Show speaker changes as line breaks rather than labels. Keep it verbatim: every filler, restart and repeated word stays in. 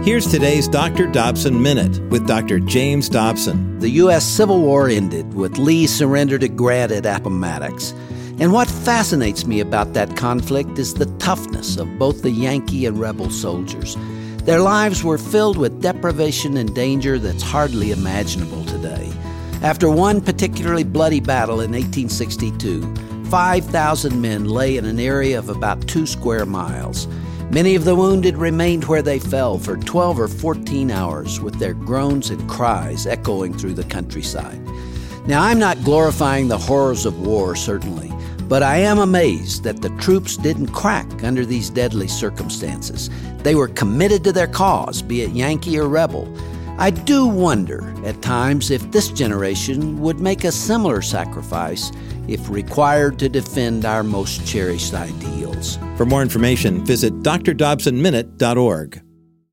Here's today's Doctor Dobson Minute with Doctor James Dobson.
The U S Civil War ended with Lee surrendered at Grant at Appomattox. And what fascinates me about that conflict is the toughness of both the Yankee and rebel soldiers. Their lives were filled with deprivation and danger that's hardly imaginable today. After one particularly bloody battle in eighteen sixty-two, five thousand men lay in an area of about two square miles. Many of the wounded remained where they fell for twelve or fourteen hours, with their groans and cries echoing through the countryside. Now, I'm not glorifying the horrors of war, certainly, but I am amazed that the troops didn't crack under these deadly circumstances. They were committed to their cause, be it Yankee or rebel. I do wonder at times if this generation would make a similar sacrifice if required to defend our most cherished ideals.
For more information, visit d r dobson minute dot org.